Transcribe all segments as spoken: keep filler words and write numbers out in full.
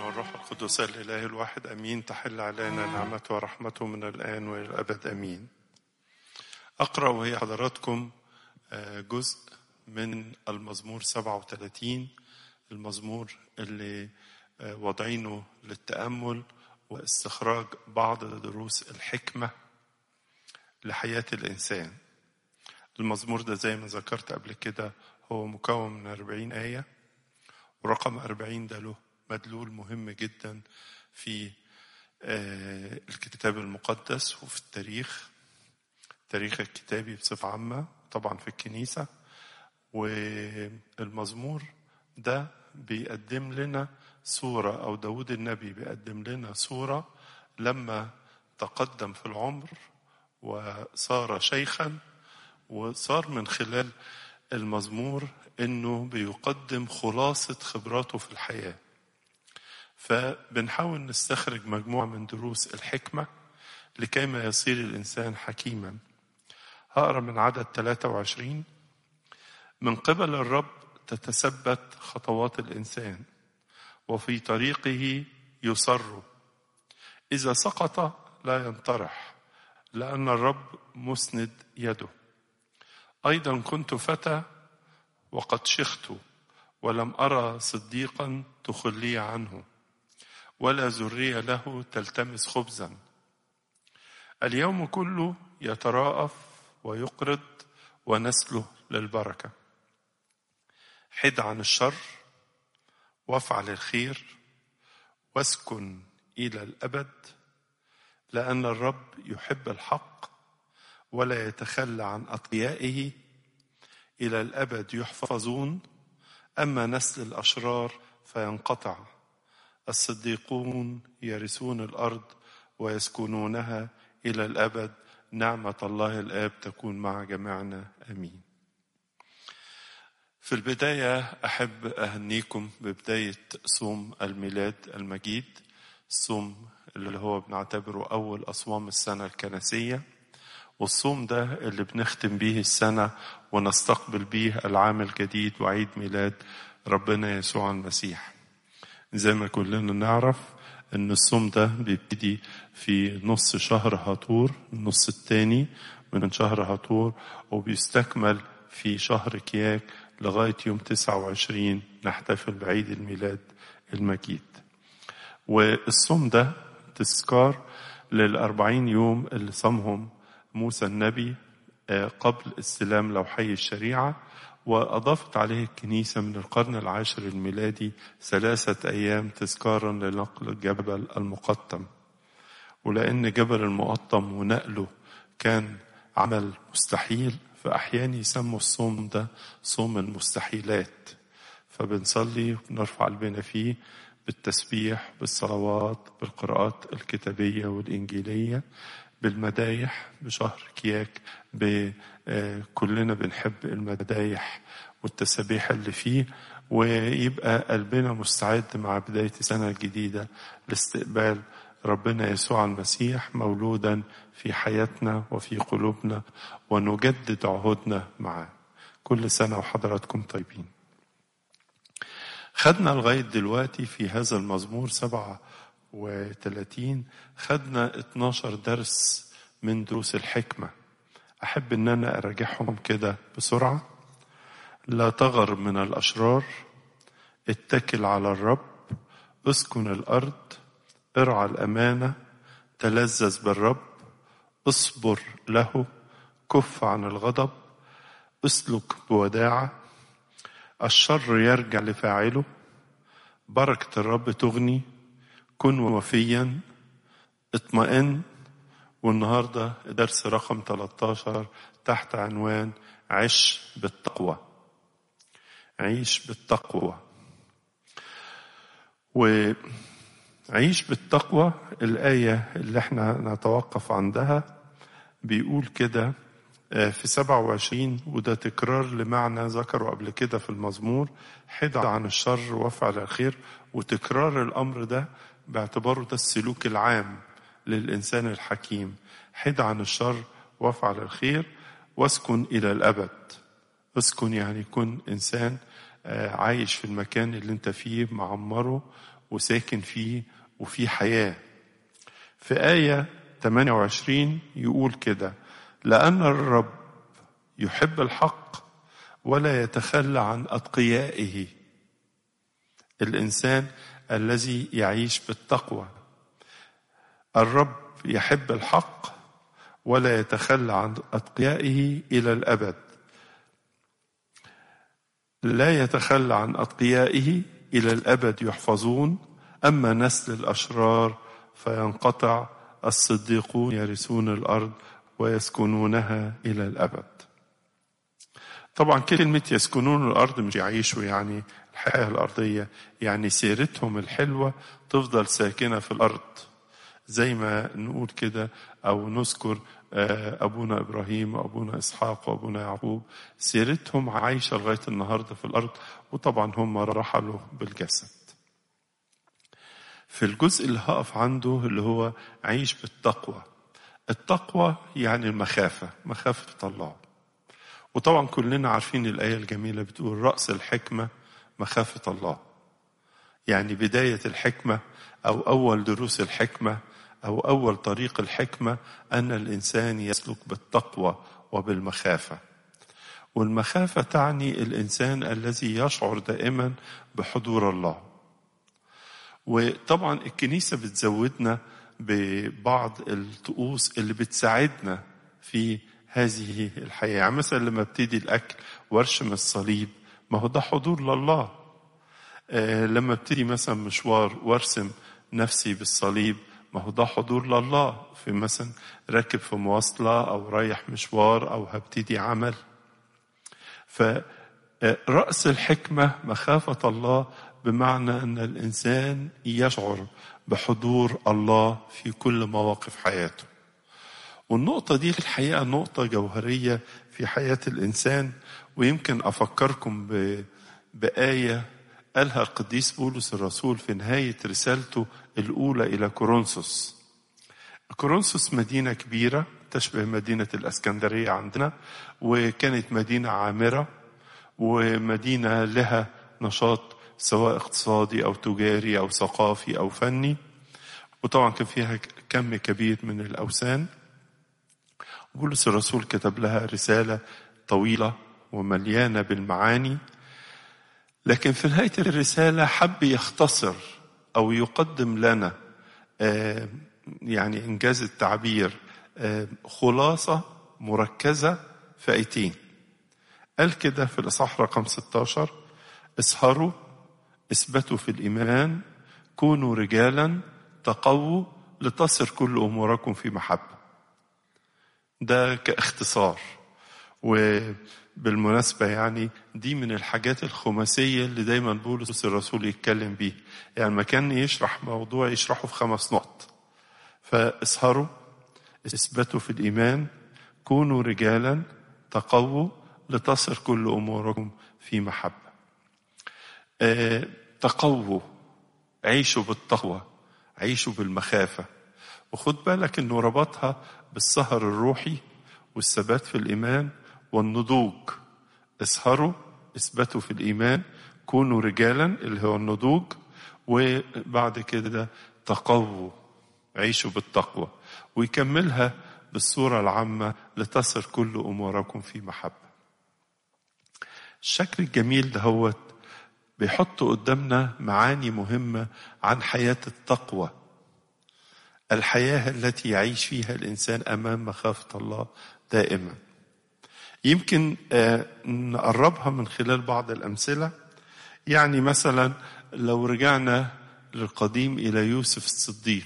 والروح القدس الإله الواحد أمين. تحل علينا نعمته ورحمته من الآن وإلى الأبد أمين. أقرأ وهي حضراتكم جزء من المزمور سبعة وثلاثين، المزمور اللي وضعينه للتأمل واستخراج بعض دروس الحكمة لحياة الإنسان. المزمور ده زي ما ذكرت قبل كده هو مكون من أربعين آية، ورقم أربعين ده له مدلول مهم جدا في الكتاب المقدس وفي التاريخ التاريخ الكتابي بصفة عامة، طبعا في الكنيسة. والمزمور ده بيقدم لنا صورة، أو داود النبي بيقدم لنا صورة لما تقدم في العمر وصار شيخا، وصار من خلال المزمور إنه بيقدم خلاصة خبراته في الحياة. فبنحاول نستخرج مجموعة من دروس الحكمة لكيما يصير الإنسان حكيما. هقرأ من عدد ثلاثة وعشرين: من قبل الرب تتثبت خطوات الإنسان، وفي طريقه يصر. إذا سقط لا ينطرح، لأن الرب مسند يده. أيضا كنت فتى وقد شخت، ولم أرى صديقا تخلي عنه، ولا ذرية له تلتمس خبزا. اليوم كله يتراءف ويقرض، ونسله للبركة. حد عن الشر وافعل الخير، واسكن إلى الأبد، لأن الرب يحب الحق ولا يتخلى عن أتقيائه. إلى الأبد يحفظون، أما نسل الأشرار فينقطع. الصديقون يرثون الأرض ويسكنونها إلى الأبد. نعمة الله الآب تكون مع جميعنا آمين. في البداية أحب أهنيكم ببداية صوم الميلاد المجيد، الصوم اللي هو بنعتبره أول أصوام السنة الكنسية، والصوم ده اللي بنختم به السنة ونستقبل به العام الجديد وعيد ميلاد ربنا يسوع المسيح. زي ما كلنا نعرف ان الصوم ده بيبتدي في نص شهر هطور، النص الثاني من شهر هطور، وبيستكمل في شهر كياك لغاية يوم تسعة وعشرين نحتفل بعيد الميلاد المجيد. والصوم ده تذكار للأربعين يوم اللي صامهم موسى النبي قبل استلام لوحي الشريعة، وأضافت عليه الكنيسة من القرن العاشر الميلادي ثلاثة أيام تذكارا لنقل الجبل المقطم. ولأن جبل المقطم ونقله كان عمل مستحيل، فأحيانا يسموا الصوم ده صوم المستحيلات. فبنصلي وبنرفع قلبنا فيه بالتسبيح، بالصلوات، بالقراءات الكتابية والإنجيلية، بالمدايح بشهر كياك. كلنا بنحب المدايح والتسابيح اللي فيه، ويبقى قلبنا مستعد مع بداية السنة الجديدة لاستقبال ربنا يسوع المسيح مولودا في حياتنا وفي قلوبنا، ونجدد عهودنا معه. كل سنة وحضراتكم طيبين. خدنا لغاية دلوقتي في هذا المزمور سبعة وثلاثين خدنا اتناشر درس من دروس الحكمة. أحب أن أنا أراجعهم كده بسرعة. لا تغر من الأشرار، اتكل على الرب، اسكن الأرض، ارعى الأمانة، تلذذ بالرب، اصبر له، كف عن الغضب، اسلك بوداعة. الشر يرجع لفاعله، بركة الرب تغني، كن وفيا، اطمئن. والنهاردة درس رقم ثلاثة عشر تحت عنوان عش بالتقوى. عيش بالتقوى. وعيش بالتقوى الآية اللي احنا نتوقف عندها بيقول كده في سبعة وعشرين، وده تكرار لمعنى ذكره قبل كده في المزمور: حد عن الشر وافعل الخير. وتكرار الأمر ده باعتباره ده السلوك العام للإنسان الحكيم. حد عن الشر وافعل الخير، واسكن إلى الأبد. اسكن يعني يكون إنسان عايش في المكان اللي انت فيه معمره وساكن فيه وفيه حياة. في آية ثمانية وعشرين يقول كده: لأن الرب يحب الحق ولا يتخلى عن أتقيائه. الإنسان الذي يعيش بالتقوى، الرب يحب الحق ولا يتخلى عن أتقيائه إلى الأبد. لا يتخلى عن أتقيائه إلى الأبد يحفظون، أما نسل الأشرار فينقطع. الصديقون يرثون الأرض ويسكنونها إلى الأبد. طبعا كلمة يسكنون الأرض مش يعيشوا يعني الحياة الأرضية، يعني سيرتهم الحلوة تفضل ساكنة في الأرض، زي ما نقول كده أو نذكر أبونا إبراهيم وأبونا إسحاق وأبونا يعقوب، سيرتهم عايشة لغاية النهاردة في الأرض، وطبعا هم رحلوا بالجسد. في الجزء اللي هقف عنده اللي هو عيش بالتقوى. التقوى يعني المخافة، مخافة الله. وطبعا كلنا عارفين الآية الجميلة بتقول: رأس الحكمة مخافة الله. يعني بداية الحكمة أو أول دروس الحكمة أو أول طريق الحكمة أن الإنسان يسلك بالتقوى وبالمخافة. والمخافة تعني الإنسان الذي يشعر دائما بحضور الله. وطبعا الكنيسة بتزودنا ببعض الطقوس اللي بتساعدنا في هذه الحياة. يعني مثلا لما ابتدي الأكل وارشم الصليب، ما هو ده حضور لله. آه لما ابتدي مثلا مشوار وارسم نفسي بالصليب، ما هو ده حضور لله. في مثلا راكب في مواصلة أو رايح مشوار أو هبتدي عمل. فرأس الحكمة مخافة الله، بمعنى أن الإنسان يشعر بحضور الله في كل مواقف حياته. والنقطة دي الحقيقة نقطة جوهرية في حياة الإنسان. ويمكن أفكركم بآية قالها القديس بولس الرسول في نهاية رسالته الأولى إلى كورنثوس. كورنثوس مدينة كبيرة تشبه مدينة الإسكندرية عندنا، وكانت مدينة عامرة ومدينة لها نشاط سواء اقتصادي أو تجاري أو ثقافي أو فني، وطبعا كان فيها كم كبير من الأوثان. بولس الرسول كتب لها رسالة طويلة ومليانة بالمعاني، لكن في نهاية الرسالة حب يختصر أو يقدم لنا آه يعني إنجاز التعبير آه خلاصة مركزة في آيتين. قال كده في الإصحاح رقم ستة عشر: اسهروا، اثبتوا في الإيمان، كونوا رجالا، تقووا، لتصر كل أموركم في محبة. ده كاختصار. وبالمناسبة يعني دي من الحاجات الخماسية اللي دايما بولس الرسول يتكلم بيه. يعني ما كان يشرح موضوع يشرحه في خمس نقط. فاسهروا، اثبتوا في الإيمان، كونوا رجالا، تقووا، لتصر كل أموركم في محبة. اه تقووا، عيشوا بالتقوى، عيشوا بالمخافة. وخد بالك انه ربطها بالسهر الروحي والثبات في الإيمان والنضوج. اسهروا، اثبتوا في الإيمان، كونوا رجالا اللي هو النضوج، وبعد كده تقووا، عيشوا بالتقوى. ويكملها بالصورة العامة: لتصر كل أموركم في محبة. الشكل الجميل ده هو بيحط قدامنا معاني مهمة عن حياة التقوى، الحياة التي يعيش فيها الإنسان أمام مخافة الله دائما. يمكن نقربها من خلال بعض الأمثلة. يعني مثلا لو رجعنا للقديم إلى يوسف الصديق،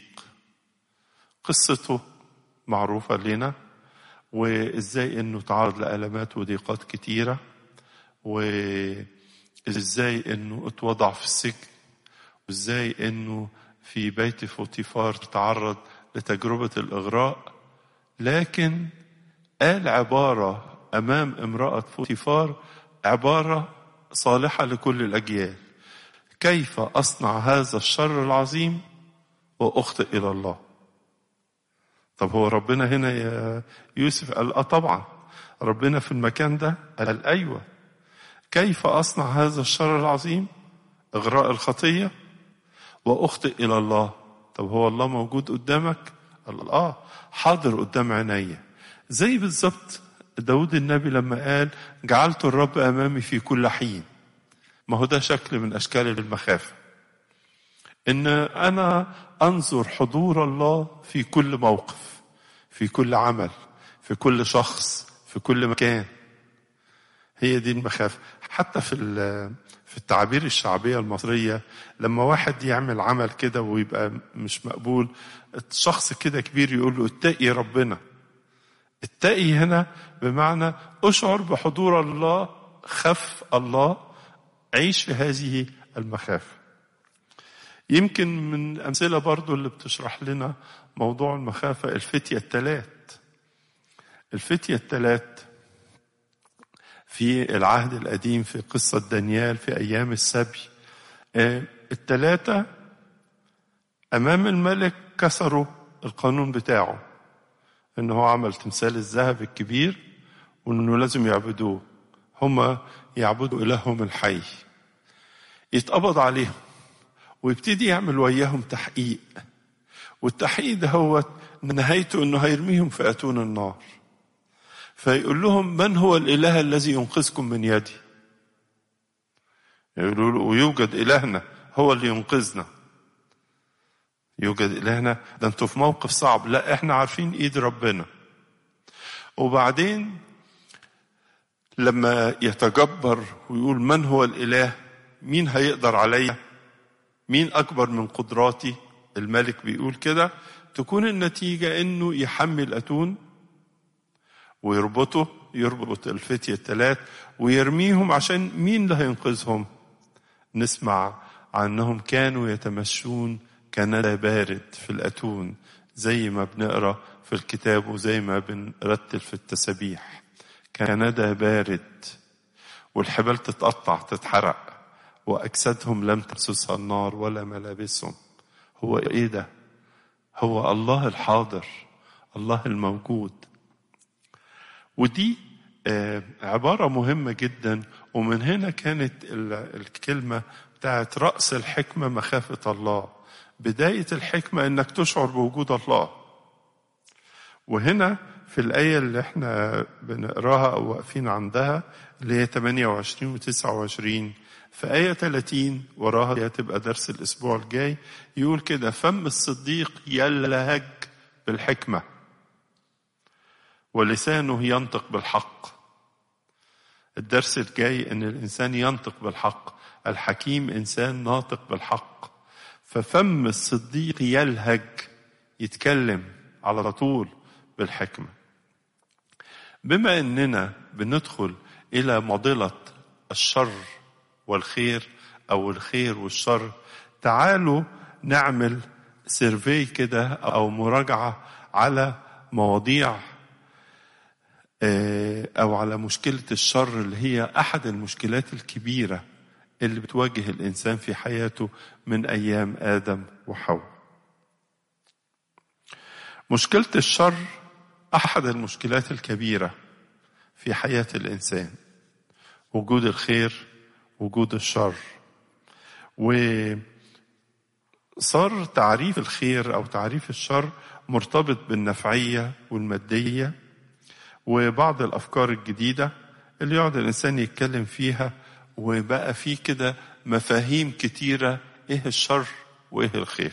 قصته معروفة لنا، وإزاي أنه تعرض لألمات وضيقات كتيرة، وإزاي أنه اتوضع في السجن، وإزاي أنه في بيت فوتيفار تعرض لتجربة الإغراء. لكن قال عبارة أمام امرأة فوتيفار، عبارة صالحة لكل الأجيال: كيف أصنع هذا الشر العظيم وأخطئ إلى الله؟ طب هو ربنا هنا يا يوسف؟ قال آه طبعا ربنا في المكان ده. قال أيوة، كيف أصنع هذا الشر العظيم، إغراء الخطية، وأخطئ إلى الله. طب هو الله موجود قدامك؟ الله حاضر قدام عيني. زي بالظبط داود النبي لما قال جعلت الرب أمامي في كل حين. ما هو ده شكل من أشكال المخافة، إن أنا أنظر حضور الله في كل موقف، في كل عمل، في كل شخص، في كل مكان. هي دي المخافة. حتى في في التعابير الشعبية المصرية لما واحد يعمل عمل كده ويبقى مش مقبول، الشخص كده كبير يقول له اتقي ربنا. اتقي هنا بمعنى اشعر بحضور الله، خف الله، عيش في هذه المخافة. يمكن من أمثلة برضو اللي بتشرح لنا موضوع المخافة الفتية الثلاث. الفتية الثلاث في العهد القديم في قصة دانيال في أيام السبي، الثلاثة أمام الملك كسروا القانون بتاعه، إنه عمل تمثال الذهب الكبير وإنه لازم يعبدوه، هم يعبدوا إلههم الحي. يتقبض عليهم ويبتدي يعمل وياهم تحقيق، والتحقيق ده هو نهايته إنه هيرميهم في أتون النار. فيقول لهم من هو الإله الذي ينقذكم من يدي؟ يقولوا له ويوجد إلهنا هو اللي ينقذنا. يوجد إلهنا؟ ده انتوا في موقف صعب. لا، احنا عارفين ايد ربنا. وبعدين لما يتجبر ويقول من هو الإله، مين هيقدر عليا، مين أكبر من قدراتي، الملك بيقول كده، تكون النتيجة انه يحمل أتون ويربطه، يربط الفتية الثلاث ويرميهم. عشان مين اللي هينقذهم؟ نسمع عنهم كانوا يتمشون كندى بارد في الأتون، زي ما بنقرأ في الكتاب وزي ما بنرتل في التسبيح. كندى بارد، والحبال تتقطع تتحرق، وأجسادهم لم تمسسها النار ولا ملابسهم. هو إيه ده؟ هو الله الحاضر، الله الموجود. ودي عبارة مهمة جدا. ومن هنا كانت الكلمة بتاعت رأس الحكمة مخافة الله. بداية الحكمة انك تشعر بوجود الله. وهنا في الآية اللي احنا بنقراها او واقفين عندها اللي هي ثمانية وعشرين و تسعة وعشرين، في آية ثلاثين وراها هي تبقى درس الأسبوع الجاي، يقول كده فم الصديق يلهج بالحكمة ولسانه ينطق بالحق. الدرس الجاي ان الانسان ينطق بالحق، الحكيم انسان ناطق بالحق. ففم الصديق يلهج، يتكلم على طول بالحكمة. بما اننا بندخل الى معضلة الشر والخير او الخير والشر، تعالوا نعمل سيرفي كده او مراجعة على مواضيع أو على مشكلة الشر اللي هي أحد المشكلات الكبيرة اللي بتواجه الإنسان في حياته من أيام آدم وحواء. مشكلة الشر أحد المشكلات الكبيرة في حياة الإنسان، وجود الخير وجود الشر. وصار تعريف الخير أو تعريف الشر مرتبط بالنفعية والمادية وبعض الأفكار الجديدة اللي يقعد الإنسان يتكلم فيها، وبقى فيه كده مفاهيم كتيرة إيه الشر وإيه الخير.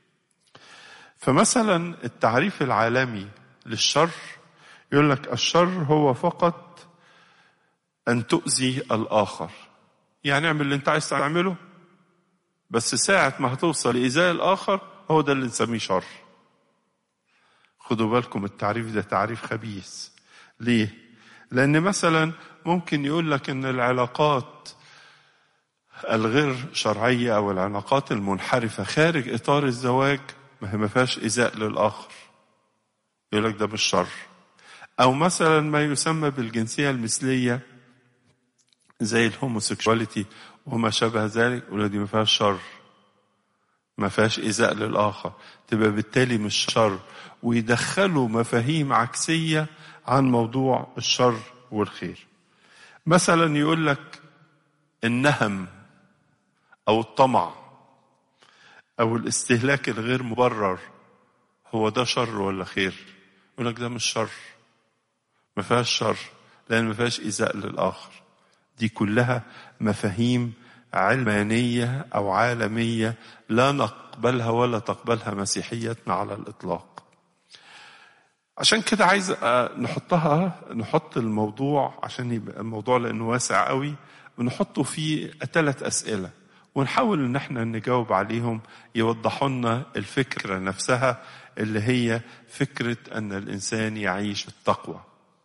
فمثلا التعريف العالمي للشر يقول لك الشر هو فقط أن تؤذي الآخر. يعني اعمل اللي انت عايز تعمله، بس ساعة ما هتوصل لإيذاء الآخر هو ده اللي نسميه شر. خدوا بالكم التعريف ده تعريف خبيث. ليه؟ لأن مثلا ممكن يقول لك إن العلاقات الغير شرعية أو العلاقات المنحرفة خارج إطار الزواج ما هي ما فيهاش إيذاء للآخر، يقول لك ده مش شر. أو مثلا ما يسمى بالجنسية المثلية زي الهوموسيكشواليتي وما شابه ذلك، يقول لك دي ما فيهاش شر، ما فيهاش إيذاء للآخر، تبقى بالتالي مش شر. ويدخلوا مفاهيم عكسية عن موضوع الشر والخير. مثلا يقول لك النهم أو الطمع أو الاستهلاك الغير مبرر، هو ده شر ولا خير؟ يقول لك ده مش شر، ما فيهاش شر، لأن ما فيهاش إيذاء للآخر. دي كلها مفاهيم علمانية أو عالمية لا نقبلها ولا تقبلها مسيحيتنا على الإطلاق. عشان كده عايز نحطها نحط الموضوع، عشان يبقى الموضوع لأنه واسع قوي، ونحطه في ثلاث أسئلة ونحاول ان احنا نجاوب عليهم، يوضحوا لنا الفكرة نفسها اللي هي فكرة ان الانسان يعيش التقوى.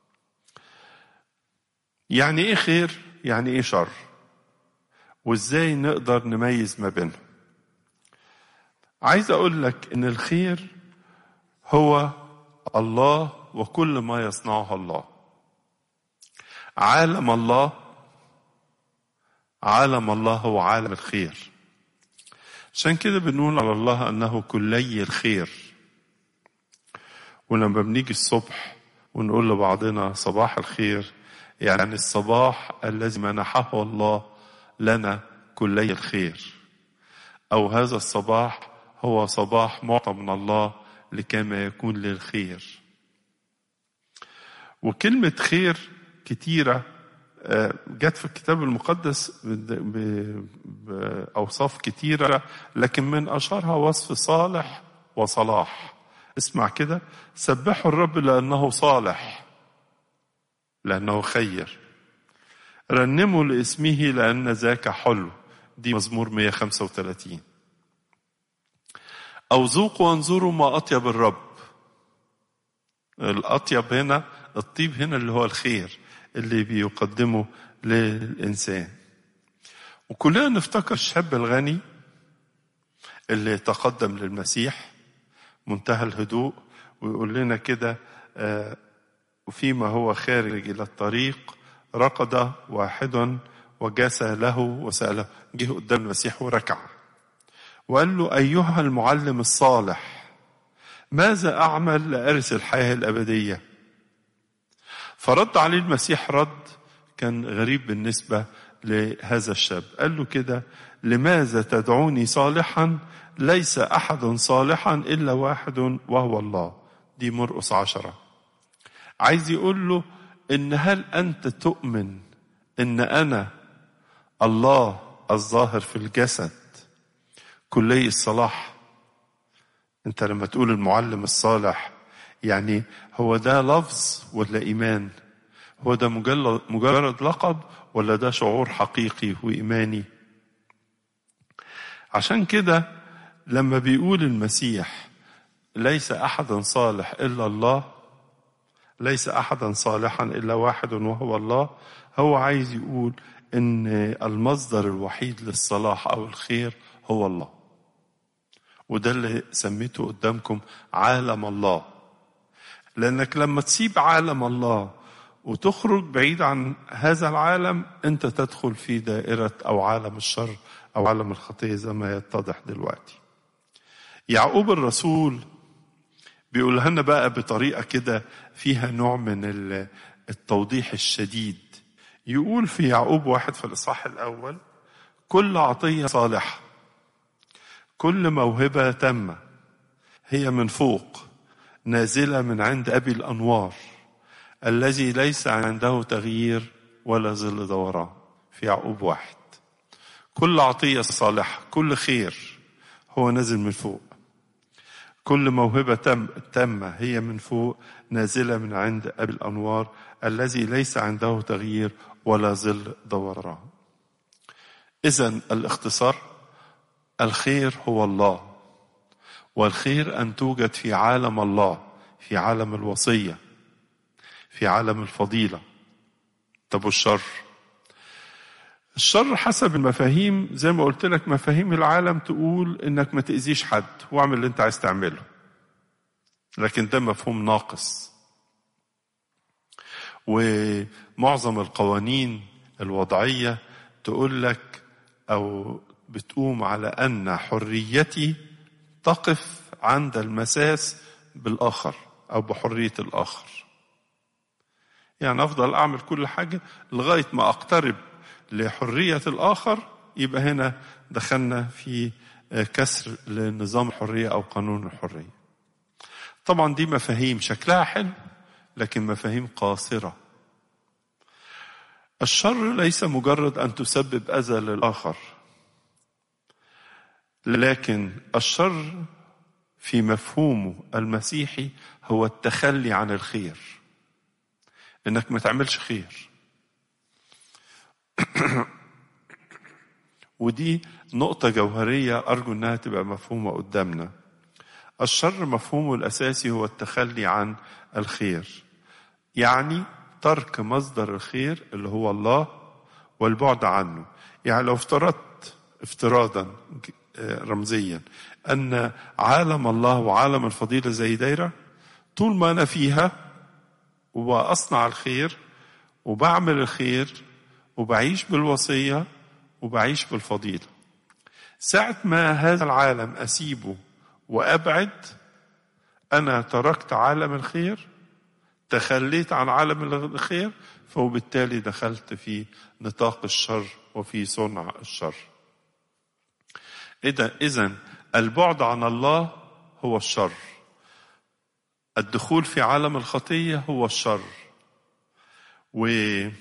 يعني ايه خير؟ يعني ايه شر؟ وازاي نقدر نميز ما بينهم؟ عايز اقول لك ان الخير هو الله وكل ما يصنعه الله. عالم الله عالم الله هو عالم الخير. عشان كده بنقول على الله أنه كلي الخير. ولما بنيجي الصبح ونقول لبعضنا صباح الخير، يعني الصباح الذي منحه الله لنا كلي الخير، أو هذا الصباح هو صباح معطى من الله لكما يكون للخير. وكلمة خير كتيرة جت في الكتاب المقدس بأوصاف كتيرة، لكن من أشهرها وصف صالح وصلاح. اسمع كده: سبحوا الرب لأنه صالح، لأنه خير. رنموا لاسمه لأن ذاك حلو، دي مزمور مية وخمسة وثلاثين. أو ذوقوا وانظروا ما أطيب الرب. الأطيب هنا، الطيب هنا اللي هو الخير اللي بيقدمه للإنسان. وكلنا نفتكر الشاب الغني اللي تقدم للمسيح منتهى الهدوء ويقول لنا كده: آه وفيما هو خارج إلى الطريق رقد واحد وجاسى له وسأله. جه قدام المسيح وركع وقال له: أيها المعلم الصالح، ماذا أعمل لأرث الحياة الأبدية؟ فرد عليه المسيح رد كان غريب بالنسبة لهذا الشاب. قال له كده: لماذا تدعوني صالحا؟ ليس أحد صالحا إلا واحد وهو الله. دي مرقس عشرة. عايز يقول له إن هل أنت تؤمن إن أنا الله الظاهر في الجسد كلي الصلاح؟ أنت لما تقول المعلم الصالح، يعني هو ده لفظ ولا إيمان؟ هو ده مجرد, مجرد لقب ولا ده شعور حقيقي وإيماني؟ عشان كده لما بيقول المسيح ليس أحد صالح إلا الله، ليس أحدا صالحا إلا واحد وهو الله، هو عايز يقول إن المصدر الوحيد للصلاح أو الخير هو الله. وده اللي سميته قدامكم عالم الله. لأنك لما تسيب عالم الله وتخرج بعيد عن هذا العالم، أنت تدخل في دائرة أو عالم الشر أو عالم الخطية زي ما يتضح دلوقتي. يعقوب الرسول بيقول لنا بقى بطريقة كده فيها نوع من التوضيح الشديد. يقول في يعقوب واحد في الإصحاح الأول: كل عطية صالحة، كل موهبة تامة هي من فوق، نازلة من عند أبي الأنوار الذي ليس عنده تغيير ولا ظل دوران. في يعقوب واحد، كل عطية صالحة، كل خير هو نازل من فوق. كل موهبة تم تامة هي من فوق، نازلة من عند أبي الأنوار الذي ليس عنده تغيير ولا ظل دوران. إذن الاختصار: الخير هو الله، والخير أن توجد في عالم الله، في عالم الوصية، في عالم الفضيلة. طب والشر؟ الشر حسب المفاهيم زي ما قلت لك، مفاهيم العالم تقول انك ما تأذيش حد واعمل اللي انت عايز تعمله، لكن ده مفهوم ناقص. ومعظم القوانين الوضعية تقول لك او بتقوم على ان حريتي تقف عند المساس بالآخر او بحرية الآخر. يعني افضل اعمل كل حاجة لغاية ما اقترب لحرية الآخر، يبقى هنا دخلنا في كسر لنظام الحرية أو قانون الحرية. طبعا دي مفاهيم شكلها حلو لكن مفاهيم قاصرة. الشر ليس مجرد أن تسبب أذى للآخر، لكن الشر في مفهومه المسيحي هو التخلي عن الخير، إنك ما تعملش خير. ودي نقطة جوهرية أرجو أنها تبقى مفهومة قدامنا. الشر مفهومه الأساسي هو التخلي عن الخير، يعني ترك مصدر الخير اللي هو الله والبعد عنه. يعني لو افترضت افتراضا رمزيا أن عالم الله وعالم الفضيلة زي دايرة، طول ما أنا فيها وأصنع الخير وبعمل الخير وبعيش بالوصية وبعيش بالفضيلة، ساعة ما هذا العالم أسيبه وأبعد، أنا تركت عالم الخير، تخليت عن عالم الخير، فبالتالي دخلت في نطاق الشر وفي صنع الشر. إذن البعد عن الله هو الشر، الدخول في عالم الخطية هو الشر. وعمل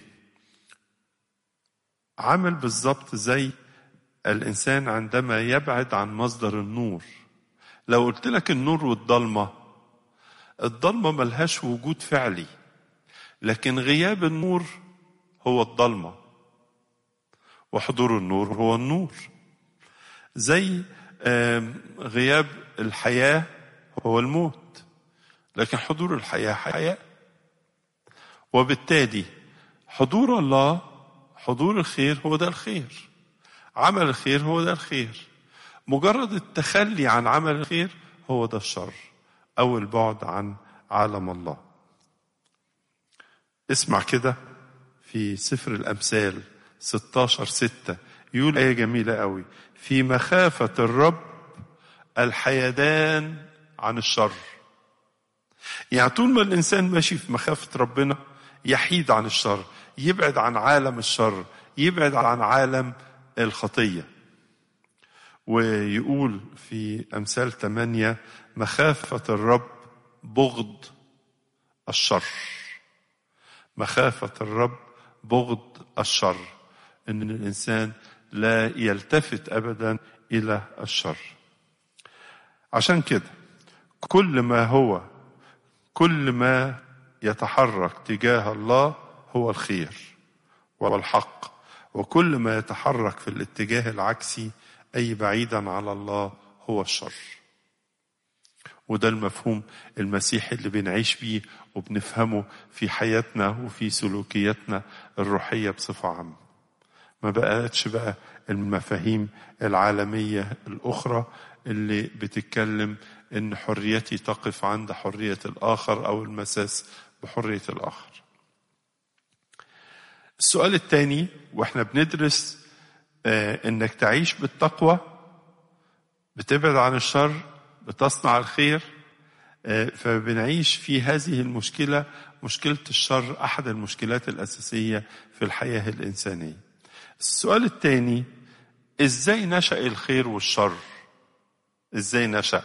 بالضبط زي الإنسان عندما يبعد عن مصدر النور. لو قلت لك النور والضلمة، الضلمة ملهاش وجود فعلي، لكن غياب النور هو الضلمة وحضور النور هو النور. زي غياب الحياة هو الموت، لكن حضور الحياة حياة. وبالتالي حضور الله، حضور الخير هو ده الخير، عمل الخير هو ده الخير. مجرد التخلي عن عمل الخير هو ده الشر أو البعد عن عالم الله. اسمع كده في سفر الأمثال ستاشر ستة يقول آية جميلة قوي: في مخافة الرب الحيدان عن الشر. يعني طول ما الإنسان ماشي في مخافة ربنا يحيد عن الشر، يبعد عن عالم الشر، يبعد عن عالم الخطية. ويقول في أمثال ثمانية: مخافة الرب بغض الشر. مخافة الرب بغض الشر، إن الإنسان لا يلتفت أبدا إلى الشر. عشان كده كل ما هو كل ما يتحرك تجاه الله هو الخير والحق، وكل ما يتحرك في الاتجاه العكسي أي بعيدا على الله هو الشر. وده المفهوم المسيحي اللي بنعيش بيه وبنفهمه في حياتنا وفي سلوكياتنا الروحية بصفة عامة. ما بقتش بقى المفاهيم العالمية الأخرى اللي بتتكلم إن حريتي تقف عند حرية الآخر أو المساس بحرية الآخر. السؤال الثاني وإحنا بندرس آه إنك تعيش بالتقوى، بتبعد عن الشر، بتصنع الخير، آه فبنعيش في هذه المشكلة، مشكلة الشر، أحد المشكلات الأساسية في الحياة الإنسانية. السؤال الثاني: إزاي نشأ الخير والشر؟ إزاي نشأ؟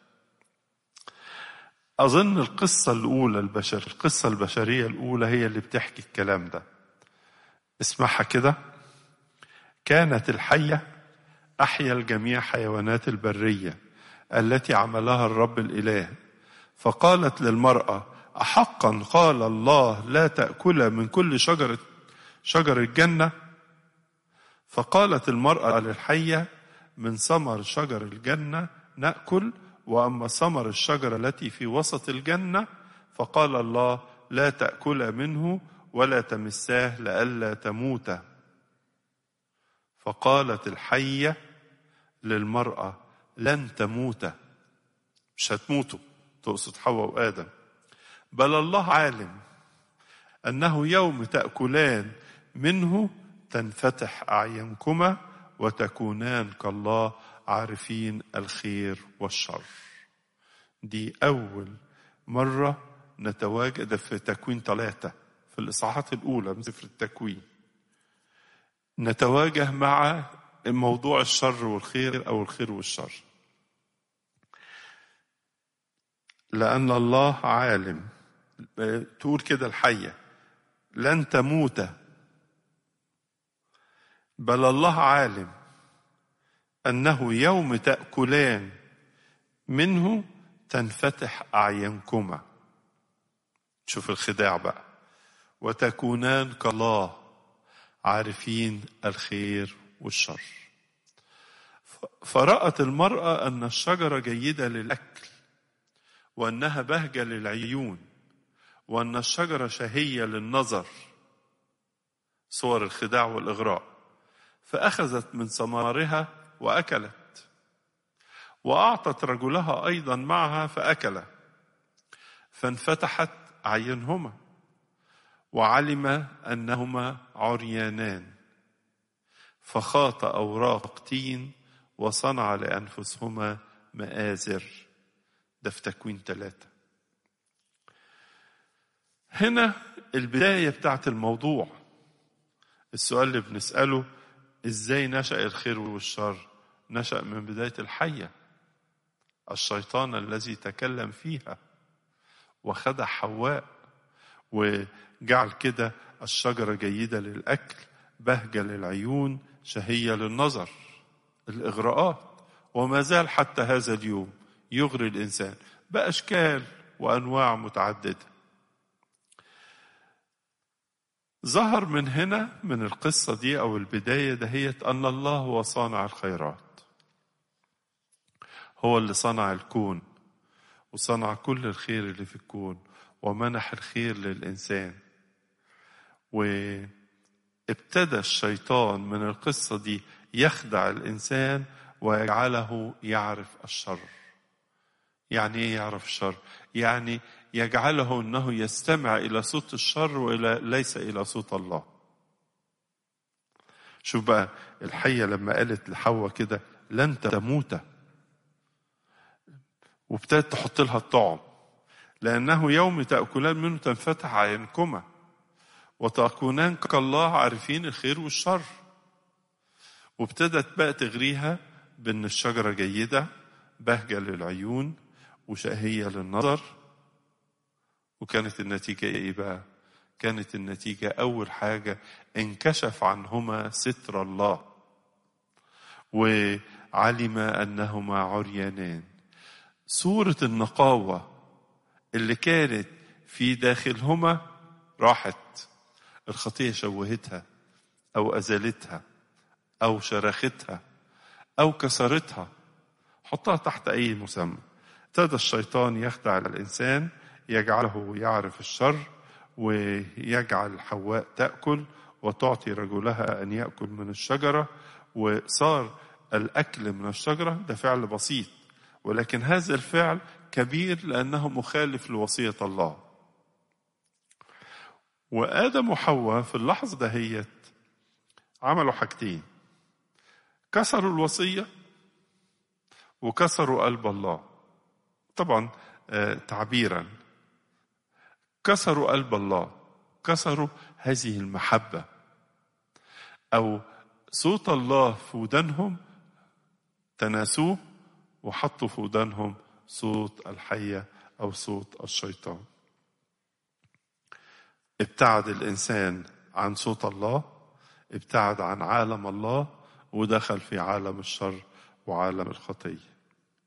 أظن القصة الأولى البشر القصة البشرية الأولى هي اللي بتحكي الكلام ده. اسمعها كده: كانت الحية أحيا الجميع حيوانات البرية التي عملها الرب الإله، فقالت للمرأة: أحقا قال الله لا تأكل من كل شجرة شجر الجنة؟ فقالت المرأة للحية: من ثمر شجر الجنة نأكل، وأما ثمر الشجرة التي في وسط الجنة فقال الله لا تأكل منه ولا تمساه لئلا تموت. فقالت الحية للمرأة: لن تموت. مش هتموتوا، تقصد حواء وآدم، بل الله عالم أنه يوم تأكلان منه تنفتح أعينكما وتكونان كالله عارفين الخير والشر. دي أول مرة نتواجد في تكوين ثلاثة، في الإصحاحات الأولى من سفر التكوين، نتواجه مع موضوع الشر والخير أو الخير والشر. لأن الله عالم، تقول كده الحية لن تموت، بل الله عالم أنه يوم تأكلان منه تنفتح أعينكما. شوف الخداع بقى، وتكونان كالله عارفين الخير والشر. فرأت المرأة أن الشجرة جيدة للأكل وأنها بهجة للعيون وأن الشجرة شهية للنظر، صور الخداع والإغراء، فأخذت من ثمارها وأكلت، وأعطت رجلها أيضا معها فأكل، فانفتحت أعينهما وعلم أنهما عريانان، فخاط أوراق تين وصنع لأنفسهما مآزر. ده في تكوين ثلاثة. هنا البداية بتاعت الموضوع. السؤال اللي بنسأله إزاي نشأ الخير والشر؟ نشأ من بداية الحية، الشيطان الذي تكلم فيها وخدع حواء وجعل كده الشجرة جيدة للأكل، بهجة للعيون، شهية للنظر، الإغراءات. وما زال حتى هذا اليوم يغري الإنسان بأشكال وأنواع متعددة. ظهر من هنا من القصة دي أو البداية دهيت أن الله هو صانع الخيرات، هو اللي صنع الكون وصنع كل الخير اللي في الكون ومنح الخير للإنسان. وابتدى الشيطان من القصة دي يخدع الإنسان ويجعله يعرف الشر. يعني ايه يعرف الشر؟ يعني يجعله انه يستمع الى صوت الشر والى ليس الى صوت الله. شوف بقى الحية لما قالت لحواء كده لن تموت، وابتدت تحط لها الطعم، لانه يوم تأكلان منه تنفتح عينكما وتكونان كالله عارفين الخير والشر. وابتدت بقى تغريها بان الشجرة جيدة، بهجة للعيون وشهية للنظر. وكانت النتيجة ايه بقى؟ كانت النتيجة اول حاجة انكشف عنهما ستر الله وعلم انهما عريانان. صورة النقاوة اللي كانت في داخلهما راحت، الخطية شوهتها او ازالتها او شرختها او كسرتها، حطها تحت اي مسمى. ابتدى الشيطان يخدع الإنسان، يجعله يعرف الشر ويجعل حواء تأكل وتعطي رجلها أن يأكل من الشجرة. وصار الأكل من الشجرة ده فعل بسيط، ولكن هذا الفعل كبير لأنه مخالف لوصية الله. وآدم وحواء في اللحظة دهيت عملوا حاجتين: كسروا الوصية وكسروا قلب الله. طبعا تعبيرا كسروا قلب الله، كسروا هذه المحبة أو صوت الله في ودانهم، تناسوه وحطوا في ودانهم صوت الحية أو صوت الشيطان. ابتعد الإنسان عن صوت الله، ابتعد عن عالم الله ودخل في عالم الشر وعالم الخطية.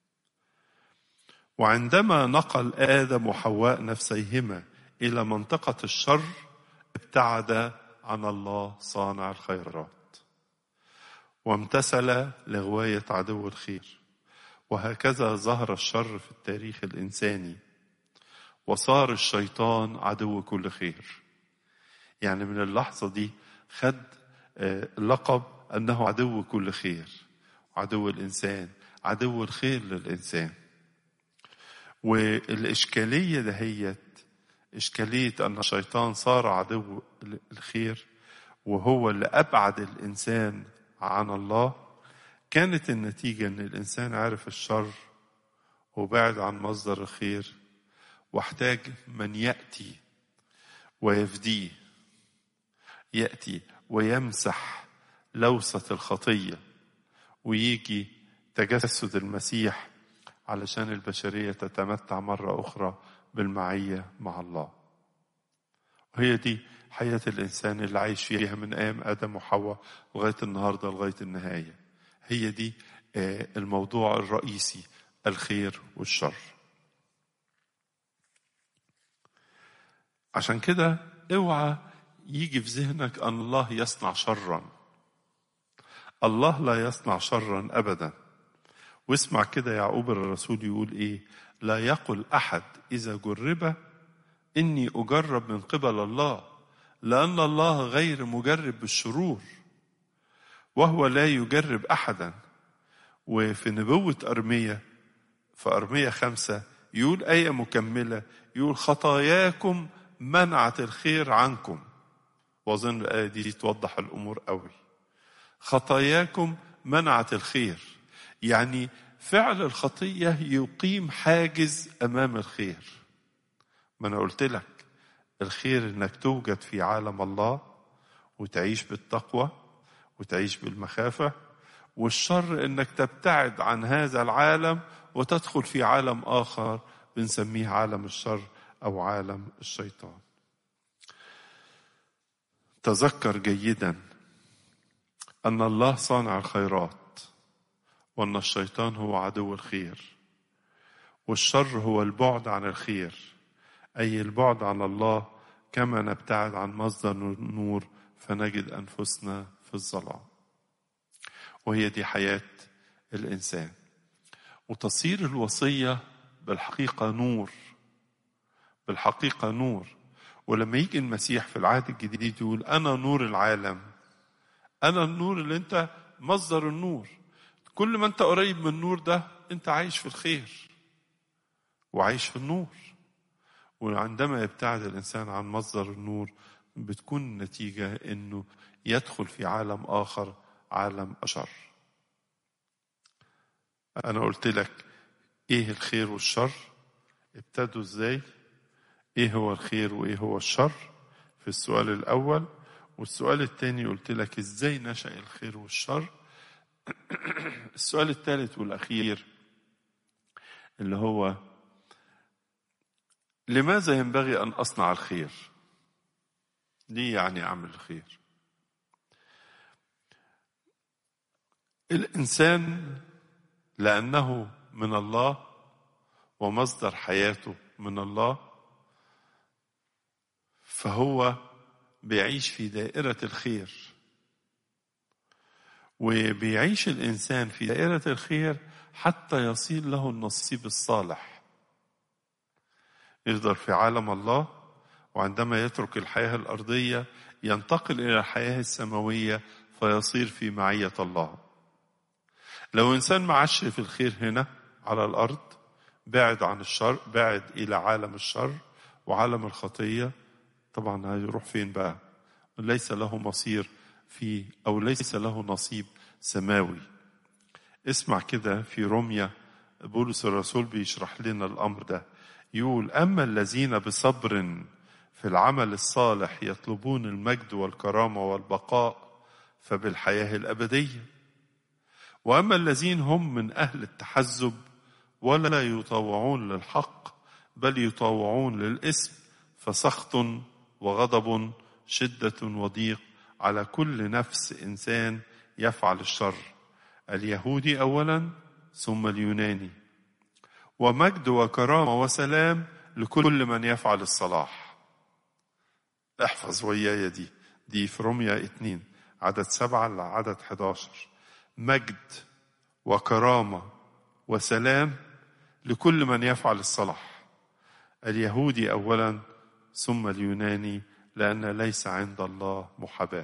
وعندما نقل آدم وحواء نفسيهما إلى منطقة الشر ابتعد عن الله صانع الخيرات وامتثل لغواية عدو الخير. وهكذا ظهر الشر في التاريخ الإنساني وصار الشيطان عدو كل خير. يعني من اللحظة دي خد لقب أنه عدو كل خير، عدو الإنسان، عدو الخير للإنسان. والإشكالية دهيت إشكالية أن الشيطان صار عدو الخير وهو اللي أبعد الإنسان عن الله. كانت النتيجة أن الإنسان عرف الشر وبعد عن مصدر الخير، واحتاج من يأتي ويفديه، يأتي ويمسح لوثة الخطية ويجي تجسد المسيح علشان البشرية تتمتع مرة أخرى بالمعية مع الله. وهي دي حياة الإنسان اللي عايش فيها من أيام آدم وحواء لغاية النهاردة لغاية النهاية. هي دي الموضوع الرئيسي، الخير والشر. عشان كده اوعى يجي في ذهنك أن الله يصنع شرا. الله لا يصنع شرا أبدا. واسمع كده يعقوب الرسول يقول إيه: لا يقل أحد إذا جرب إني أجرب من قبل الله، لأن الله غير مجرب بالشرور وهو لا يجرب أحدا. وفي نبوة أرمية في أرمية خمسة يقول آية مكملة، يقول خطاياكم منعت الخير عنكم. وأظن الآية دي توضح الأمور قوي. خطاياكم منعت الخير، يعني فعل الخطية يقيم حاجز أمام الخير. ما أنا قلت لك الخير إنك توجد في عالم الله وتعيش بالتقوى وتعيش بالمخافة، والشر إنك تبتعد عن هذا العالم وتدخل في عالم آخر بنسميه عالم الشر أو عالم الشيطان. تذكر جيدا أن الله صانع الخيرات، وأن الشيطان هو عدو الخير، والشر هو البعد عن الخير، أي البعد عن الله. كما نبتعد عن مصدر النور فنجد أنفسنا في الظلام. وهي دي حياة الإنسان. وتصير الوصية بالحقيقة نور، بالحقيقة نور. ولما يجي المسيح في العهد الجديد يقول أنا نور العالم، أنا النور اللي أنت مصدر النور. كل ما أنت قريب من النور ده أنت عايش في الخير وعايش في النور. وعندما يبتعد الإنسان عن مصدر النور بتكون النتيجة أنه يدخل في عالم آخر، عالم أشر. أنا قلت لك إيه الخير والشر، ابتدوا إزاي، إيه هو الخير وإيه هو الشر في السؤال الأول. والسؤال الثاني قلت لك إزاي نشأ الخير والشر. السؤال الثالث والأخير اللي هو لماذا ينبغي أن أصنع الخير؟ ليه يعني أعمل الخير؟ الإنسان لأنه من الله ومصدر حياته من الله، فهو بيعيش في دائرة الخير. وبيعيش الإنسان في دائرة الخير حتى يصير له النصيب الصالح. يقدر في عالم الله، وعندما يترك الحياة الأرضية ينتقل إلى الحياة السماوية فيصير في معية الله. لو إنسان معاش في الخير هنا على الأرض، بعد عن الشر، بعد إلى عالم الشر وعالم الخطية، طبعا هيروح فين بقى؟ ليس له مصير فيه أو ليس له نصيب سماوي. اسمع كده في روميا بولس الرسول بيشرح لنا الأمر ده. يقول أما الذين بصبر في العمل الصالح يطلبون المجد والكرامة والبقاء فبالحياة الأبدية. وأما الذين هم من أهل التحزب ولا يطوعون للحق بل يطوعون للإثم فسخط وغضب شدة وضيق على كل نفس إنسان يفعل الشر، اليهودي أولا ثم اليوناني، ومجد وكرامة وسلام لكل من يفعل الصلاح. احفظ وياي دي دي في روميا اتنين عدد سبعة لعدد حداشر. مجد وكرامة وسلام لكل من يفعل الصلاح، اليهودي أولا ثم اليوناني، لأن ليس عند الله محاباة.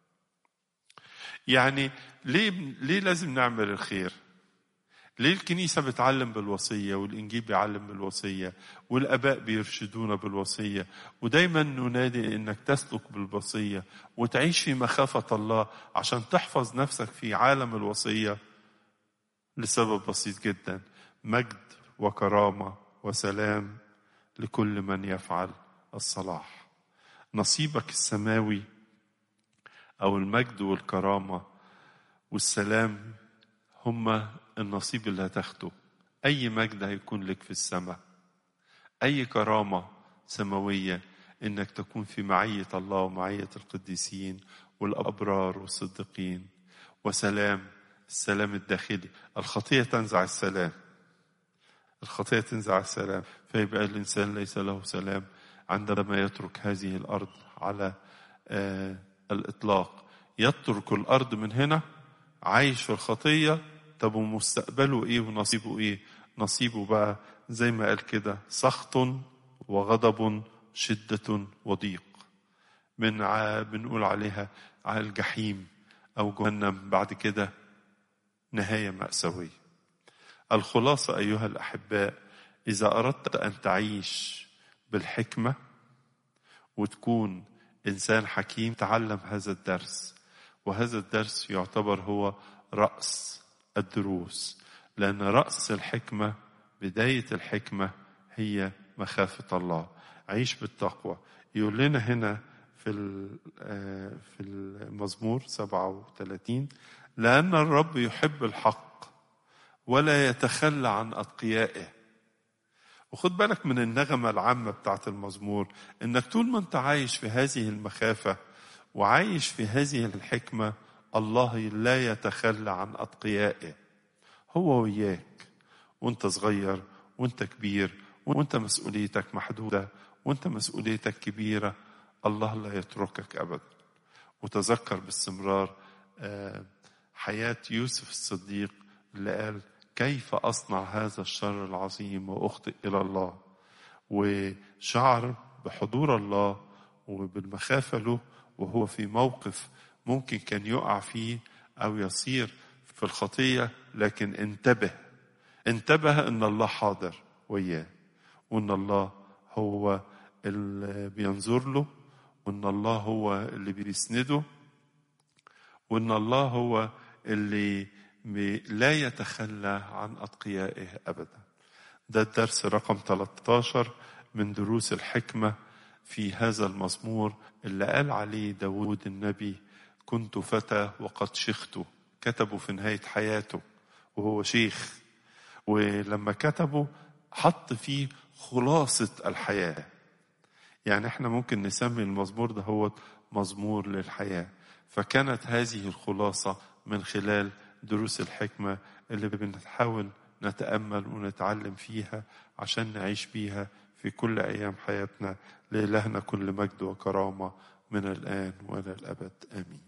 يعني ليه, ليه لازم نعمل الخير؟ ليه الكنيسة بتعلم بالوصية والإنجيل بيعلم بالوصية والآباء بيرشدونا بالوصية ودايما ننادي إنك تسلك بالوصية وتعيش في مخافة الله عشان تحفظ نفسك في عالم الوصية؟ لسبب بسيط جدا: مجد وكرامة وسلام لكل من يفعل الصلاح. نصيبك السماوي أو المجد والكرامة والسلام هم النصيب اللي هتاخده. أي مجد هيكون لك في السماء، أي كرامة سماوية، إنك تكون في معية الله ومعية القديسين والأبرار والصديقين، وسلام، السلام الداخلي. الخطية تنزع السلام، الخطية تنزع السلام، فيبقى الإنسان ليس له سلام عندما يترك هذه الأرض على آه الإطلاق. يترك الأرض من هنا عايش في الخطية. طب ومستقبله إيه ونصيبه إيه؟ نصيبه بقى زي ما قال كده سخط وغضب شدة وضيق، من ع... بنقول عليها على الجحيم أو جهنم، بعد كده نهاية مأساوية. الخلاصة أيها الأحباء، إذا أردت أن تعيش بالحكمة وتكون إنسان حكيم، تعلم هذا الدرس، وهذا الدرس يعتبر هو رأس الدروس، لأن رأس الحكمة، بداية الحكمة هي مخافة الله. عيش بالتقوى. يقول لنا هنا في في المزمور سبعة وثلاثين: لأن الرب يحب الحق ولا يتخلى عن أتقيائه. وخد بالك من النغمة العامة بتاعت المزمور، إنك طول ما أنت عايش في هذه المخافة وعايش في هذه الحكمة، الله لا يتخلى عن أتقيائه. هو وياك وانت صغير وانت كبير وانت مسؤوليتك محدودة وانت مسؤوليتك كبيرة، الله لا يتركك أبدا. وتذكر باستمرار حياة يوسف الصديق اللي قال: كيف أصنع هذا الشر العظيم وأخطئ إلى الله؟ وشعر بحضور الله وبالمخافة له وهو في موقف ممكن كان يقع فيه أو يصير في الخطية، لكن انتبه انتبه ان الله حاضر وياه، وان الله هو اللي بينظر له، وان الله هو اللي بيسنده، وان الله هو اللي لا يتخلى عن أتقيائه أبدا. ده الدرس رقم ثلاثة عشر من دروس الحكمة في هذا المزمور اللي قال عليه داود النبي: كنت فتى وقد شخت. كتبه في نهاية حياته وهو شيخ، ولما كتبه حط فيه خلاصة الحياة. يعني احنا ممكن نسمي المزمور ده هو مزمور للحياة. فكانت هذه الخلاصة من خلال دروس الحكمة اللي بنحاول نتأمل ونتعلم فيها عشان نعيش بيها في كل أيام حياتنا. لإلهنا كل مجد وكرامة من الآن وإلى الأبد، آمين.